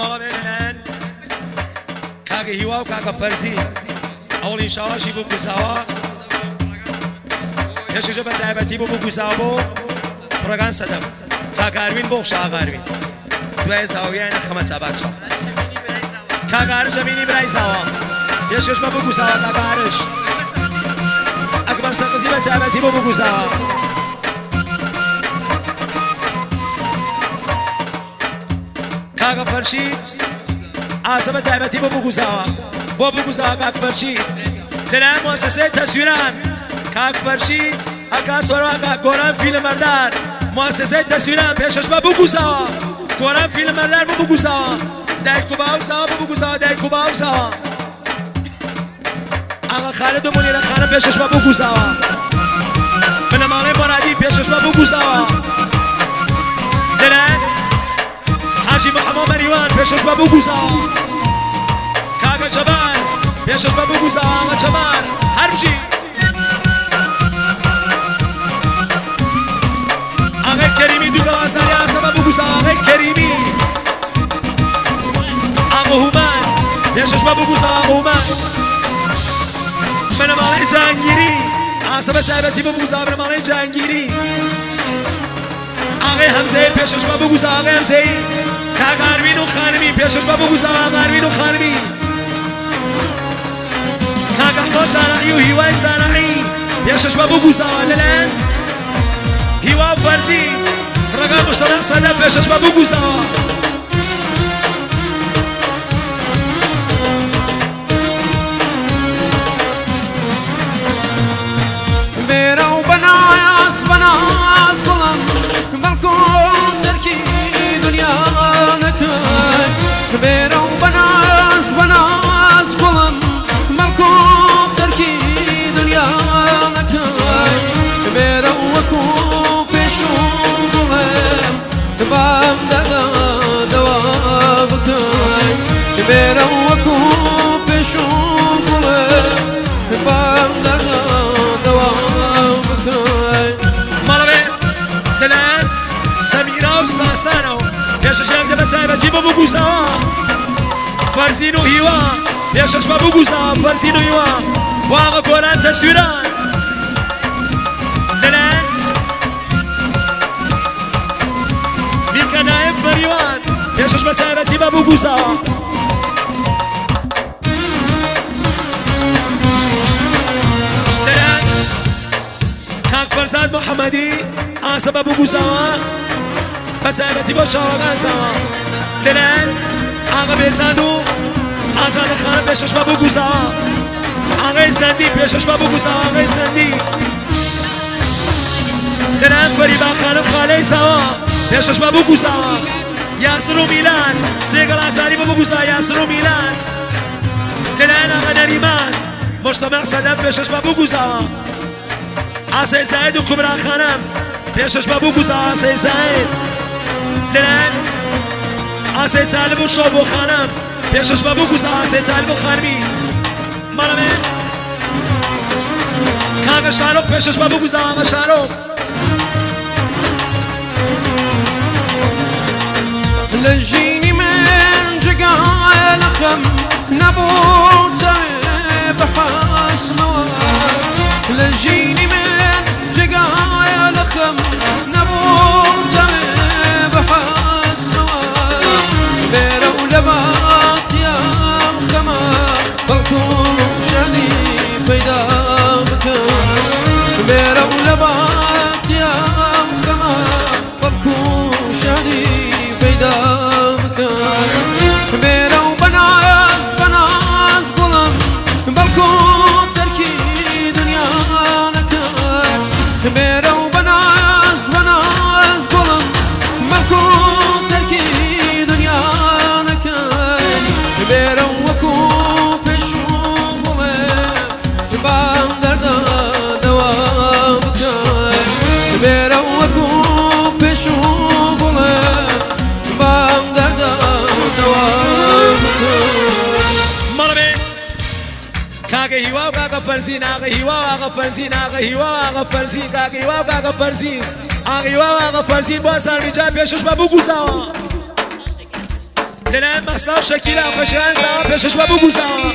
مالا بینن کاغ هیوا و کاغ فرزی اول انشاءالله شی بو گوزاوا یشجا بتعبتی بو گوزاوا پرگان صدم کاغ اروین بوش آغا اروین دوی زاویه این خمت سبات شد کاغ ارش امینی برای زاوا یشجا بو گوزاوا کاغ ارش اکبر سرقزی بتعبتی بو گوزاوا کاغ فرشید عصب تعبتی بو گوزاوا کاغ فرشید لنه مؤسسه تصویران کاغ فرشید اکا سورا اکا گوران فیلم مردار مؤسسه تصویران پیشش بو گوزاوا گوران فیلم مردار بو گوزاوا دایکو باوسا بو گوزاوا دایکو باوسا آقا خالد و منیر خانم پیشش بو گوزاوا بنمانه مرادی پیشش بو گوزاوا لنه حاجی محمد مریوان پیشش بابو گوزاوا کاغا جبار پیشش بابو گوزاوا آقا جبار هرمشی آقا کریمی دو گوازاری آسا بابو گوزاوا آقا کریمی آقا هومن پیشش بابو گوزاوا آقا هومن بنمانه جهانگیری آسا بچایبتی بابو گوزاوا بنمانه جهانگیری آقا حمزه پیشش بابو گوزاوا آقا حمزه کاغ اروین و خانمی پیشش بابو گوزاوا آقا اروین و خانمی کاغ احمد صناعی و هیوای صناعی پیشش بابو گوزاوا للن هیوا فرزی رقم مشترک صدم پیشش بابو گوزاوا بیرو بناس قلم بلکن ترکی دنیا بیرو بناس قلم ملکو ترکی دنیا نکای بیرو وکو پیشو قلم بام دردا دوا بکای بیرو وکو پیشو قلم بام دردا دوا بکای مالوی دلن سمیرا و ساسانو پیشش یکده بچایبتی بابو گوزاوا فرزین و هیوا پیشش بابو گوزاوا فرزین و هیوا و آقا گوران تصویران دلن میرکا نایب فریوان پیشش بچایبتی بابو گوزاوا دلن کاغ فرزاد محمدی آسا بابو گوزاوا بچایبتی با شاوگان سوا لنن آقا بیزادو آزاد خانم پیشش بابو گوزاوا آقای زندی پیشش بابو گوزاوا آقای زندی لنن فریبا خانم خاله سوا پیشش بابو گوزاوا یاسر و میلان سیگل آزاری بابو گوزاوا یاسر و میلان لنن آقا نریمان مجتمع صدف پیشش بابو گوزاوا آسای زاید و کبرا خانم پیشش بابو گوزاوا آسای زاید لنن آسای طالب و شابو خانم پیشش بابو گوزاوا آسای طالب و خانمی مالمه کاغ شارق پیشش بابو گوزاوا آقا شارق لجيني من جقال خم نبوت بحاس موال لجيني من جقال خم نبوت بحاس موال بيرو لبات يا خما بالكون شادي بيدا بكر بيرو لبات يا خما بالكون شادي بيدا بكر بيرو بناس قلم بالكون تركي دنيا نكر بيرو بناس قلم بالكون تركي دنيا نكر بيرو وكو بشو قلم بام دردا دوا بكر بيرو وكو بشو قلم بام دردا دوا بكر کاغ هیوا و کاغ فرزین آقا هیوا و آقا فرزین آقا هیوا و آقا فرزین کاغ هیوا و آقا فرزین آقا هیوا و آقا فرزین با سر ریجا پیشش بابو گوزاوا لنان مخصا شكيلة وخشان سوا بيشش بابو سوا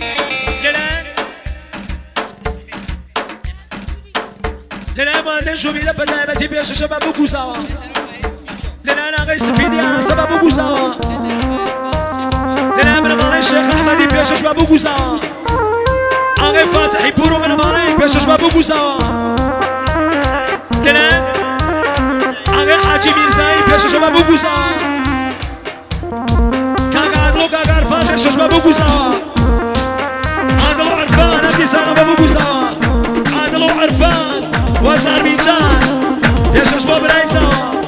لنان ما نشو بيدا بدايبتي بيشش بابو سوا لنان أغي سبيدي أنا سبابو سوا لنان من مالي الشيخ أحمدي بيشش بابو سوا أغي فاتحي بورو من مالي بيشش بابو سوا لنان أغي حاجي ميرزاي بيشش بابو سوا كاكا عرفان بيشش بابو سوا عادلو عرفان أنتي سانا بابو سوا عادلو عرفان وزار بيجان بيشش بابو راي سوا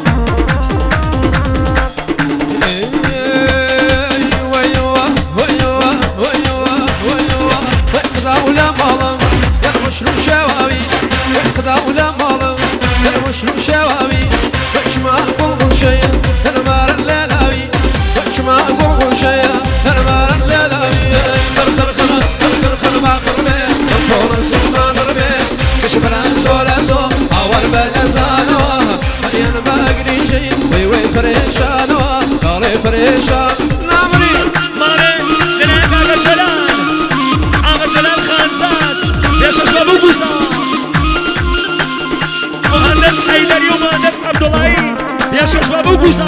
مشروع شواوي اقضاء ولا ماضي انا مشروع شواوي وش ما اقول شيء انا مار الليلاوي وش ما اقول شيء انا مار الليلاوي خر ما خربي طول السما ضربي كشف الانسو اول بالانسانو انا باقري شيء وي فريشانو قالي فريشان نامري لنا كاكا جلال اغا جلال خانزات بيشش بابو قوسا مهندس حيدري ومهندس عبد الله بيشش بابو قوسا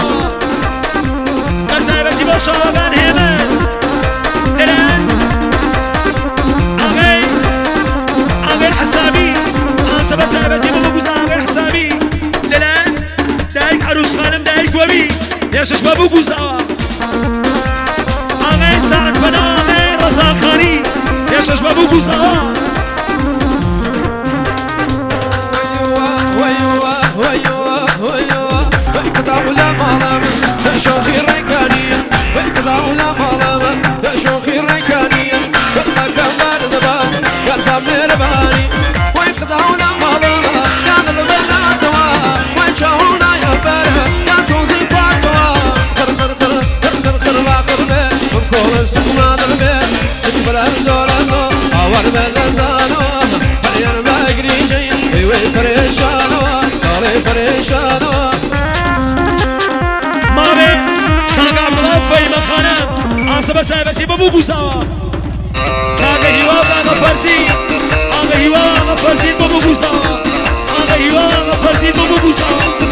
مسابتي باشا وغان هيمان الان اغي الحسابي مسابتي بابو قوسا اغي الحسابي الان دايك عروس خانم دايك وبي بيشش بابو قوسا اغي سعد فنا اغي رزاق خاني بيشش بابو قوسا اقضاء ولا ماضي شوفي الركانية اقضاء ولا ماضي شوفي الركانية قلنا كمان ذبان قال ثمر باني واقضاء ولا ماضي كان البنا توا وجهونا يا بره كان توزي فاتوا خر لا قربه ونقول السما ضربه اجبر الزورانو اول بلزانو حريان ما اقري شيء وي فريشانو قالي فريشانو كاكا عبد الله فايمة خانم عاصبة سايبتي بابو قوساوا كاكا هوا كاكا فرسي اغا هوا اغا فرسي بابو قوساوا اغا هوا اغا فرسي بابو قوساوا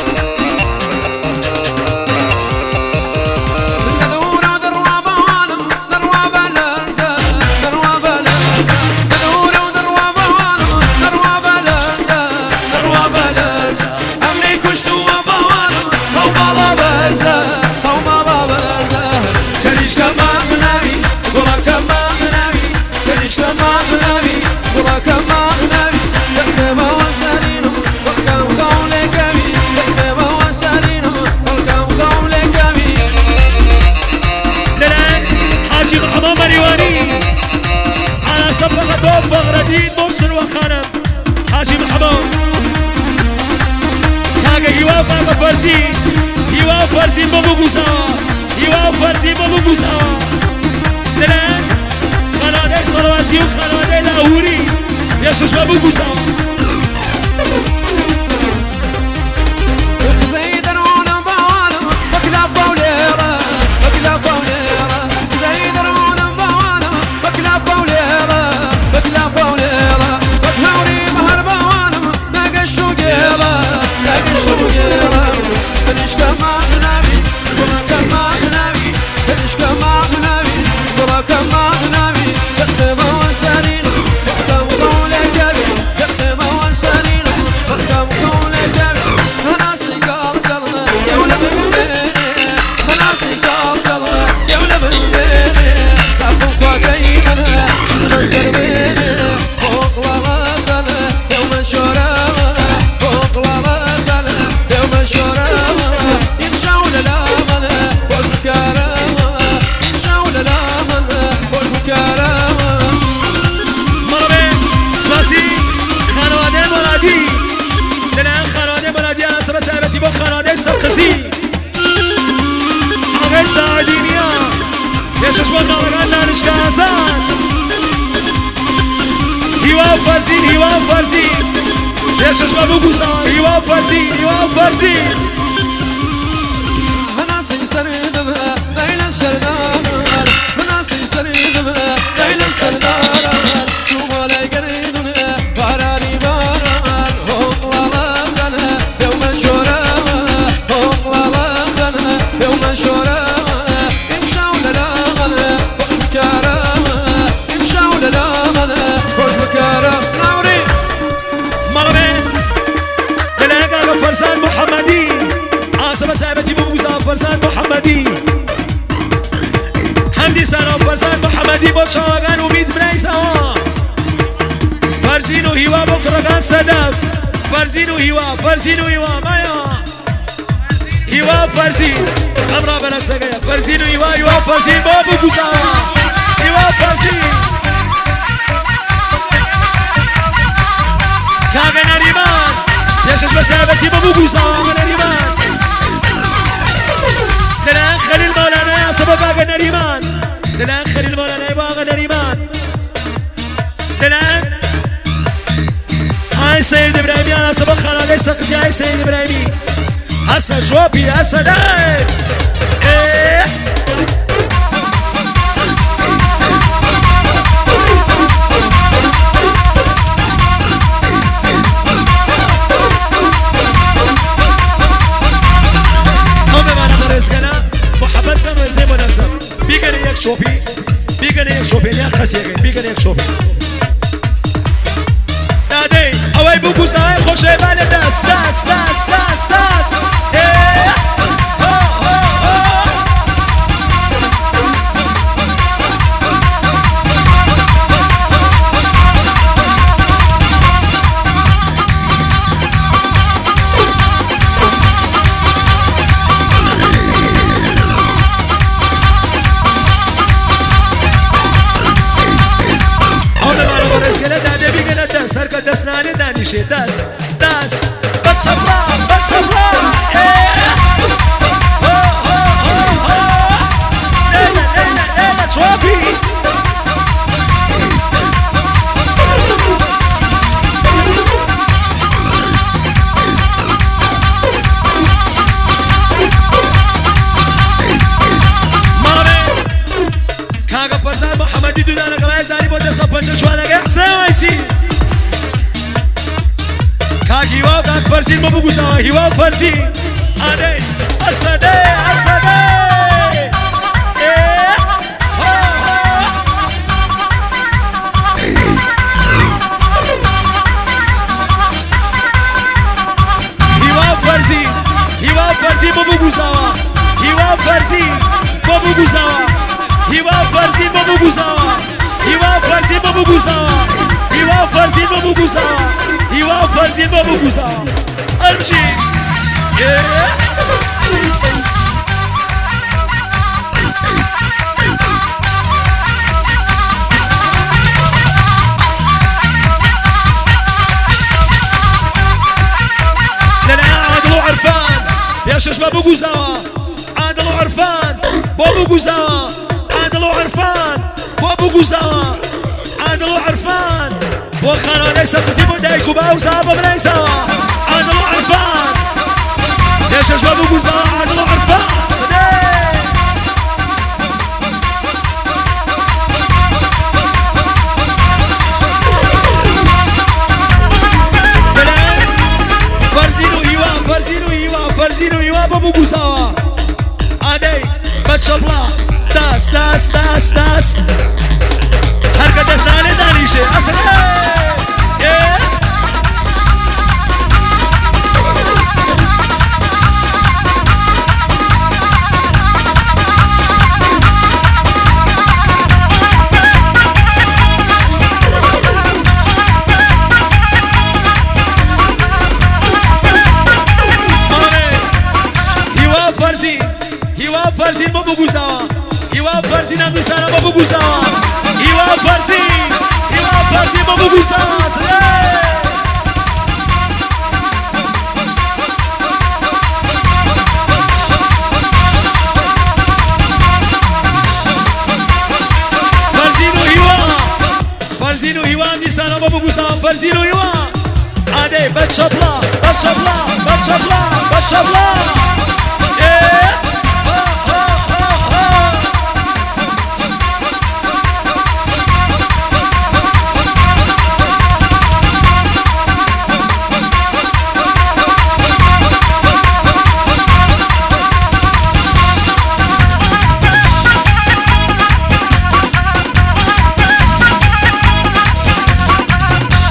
فغردين مصر وخانم حاجي محمود كاكا يواف اغا فرزي يواف فرزي بابو قوسا يواف فرزي بابو قوسا لنان خنادي صلواتي وخنادي لاهوري يشش بابو قوسا سرقسي اغي ساعدينيا يشش والنارغان نانشكازات هوا فرزين يشش بابو قوسا هوا فرزين انا سيسردم ليلة محمدی حمدی سلام فرزند محمدی با چاوگان امید بنیزا فرزین و هیوا با کرگان صدف فرزین و هیوا مایا هیوا فرزین امرا بنفسگه فرزین و هیوا فرزین بابو گوزا هیوا فرزین کاغ نریمان یشش بسیابسی بابو گوزا نریمان دلان خلیل مولانا سبب کاغ نریمان دلان خلیل مولانا باغ نریمان دلان ای سید ابراهیمی انا سبب خلاله سقزی ای سید ابراهیمی حسن شوبي حسن ايه هم ما نخرج كنا محبس كنا زي مناسب بيجن يك شوبي يا خسيغي بيجن يك شوبي نادي اوي بوكو ساي خوشي بالي داس ايه سرك دس ناني داني شي دس بتشبلا ليلة شوبي مامي كاغا فرزان محمدي دودانا قلاي زاني بوده سبنجل شوانا حسين ويسي هیوا کاک فرزین بابو گوزا هیوا فرزین آده اسده هیوا فرزین بابو گوزا هیوا فرزین بابو گوزا هیوا فرزین بابو گوزا هیوا فرزین بابو گوزا هیوا فرزین بابو گوزا هیوا فرزین بابو گوزا امشي لنا عادل وعرفان يا شش بابو گوزا عادل وعرفان بابو گوزا عادل وعرفان بابو گوزا عادل وعرفان وخانا ليس قسيم ودايك وباوزا بمنيسا عادل وعرفان يا شباب وبوزا عادل وعرفان فرزين وهيوا بابو بوزا عادي بتشبلا داس حركة دستاني دانيشي أصلا هیوا فرزین بابو گوزا هیوا فرزین هم نیستن بابو گوزا هیوا فرزین بابو گوزا فرزین و هیوا هم نیستن بابو گوزا فرزین و هیوا عاده بتشبلا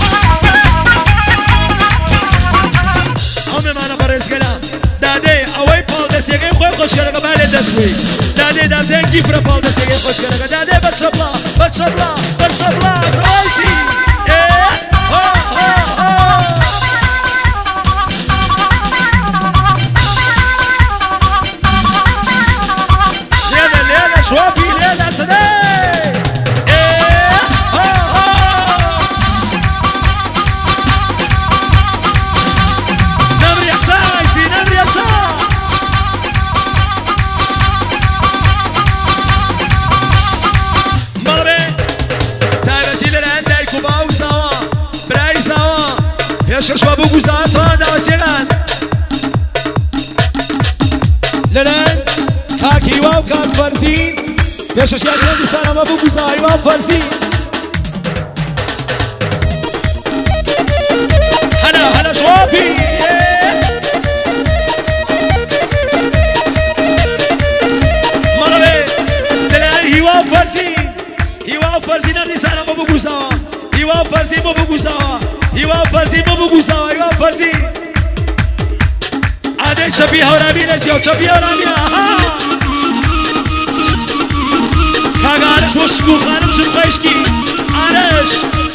داده دەستێگەی خۆی خۆشکەرەکە بالێ دەستوی دادێ دازەیەکی فرەپاڵ دەستێگەی خۆشکەرەکە دادێ بەرچەپڵا بەرچەپڵا بەرچەپڵا سەوایسی لێدە لێدە شۆپی لێدە سەدەی پێشکەش بە بوو گوزار چۆن داوەسێگان لەلایەن کاک هیوا و کاک فەرزین پێشکەشیان هێندستانە بە بوو گوزار هیوا و فەرزین هەنا هەنا شۆپی مەڵەوێ لەلایەن هیوا و فەرزین هیوا و فەرزین هێندستانە بە بوو گوزار هیوا و فەرزین بە بوو گوزار هیوا فەرزی بۆ بگوزاوە هیوا فەرزی ئادەی چەپی هەورابینە چێو چەپی هەورابینە کاگە ئارەش بۆ شک و خانم شم خەیشکی ئارەش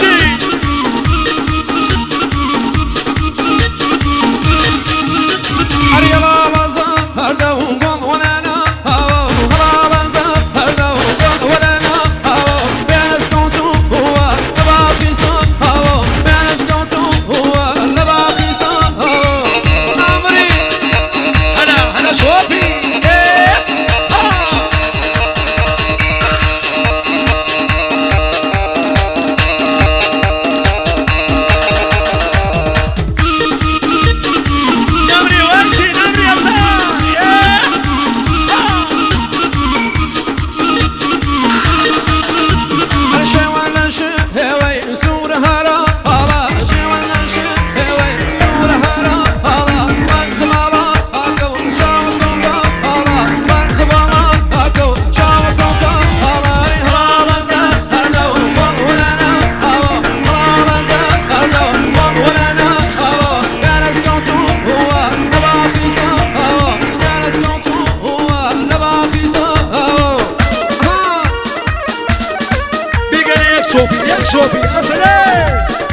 شوفي يا سلام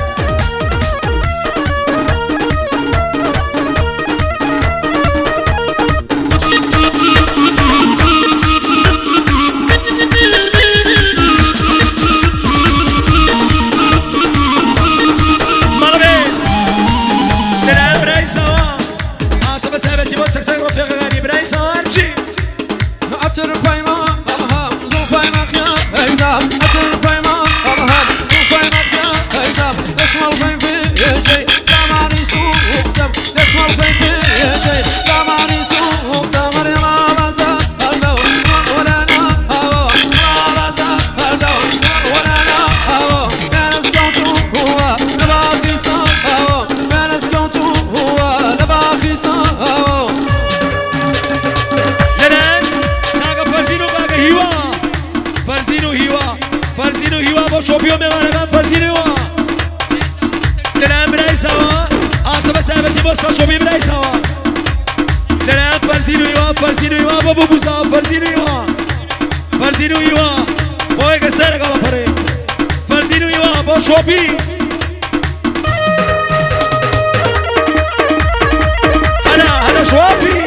مربي للعب براي سوا عاصمة ثابتي موتك تقرب في غني براي سوا امشي أتر بايما أبها زو بايما خيا هيدا أتر بايما أبها فرزينو هوا بو شوبيو مهمانگان فرزينو هوا لنام برای سوا عاصمة ثابتی بوسا شوبی برای سوا لنام فرزينو هوا بو بوزا فرزينو هوا بو یک سر گالا پره فرزينو هوا بو شوبی هلا شوبی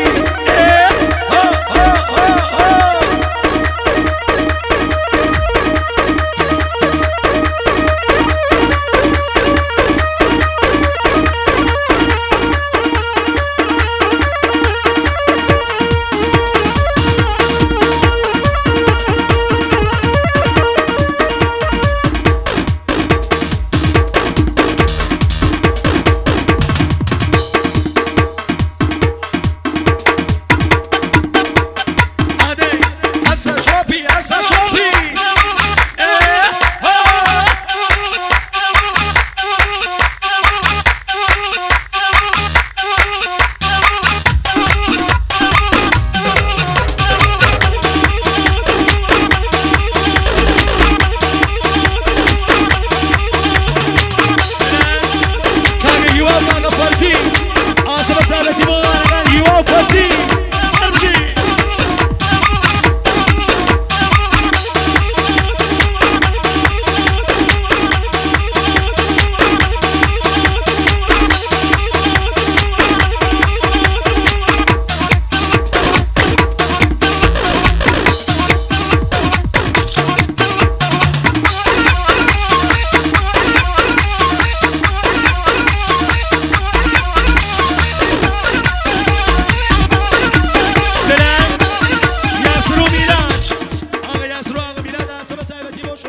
فرزي عاصمة ثابتي مهمانگان هوا فرزي امشي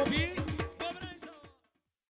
صافي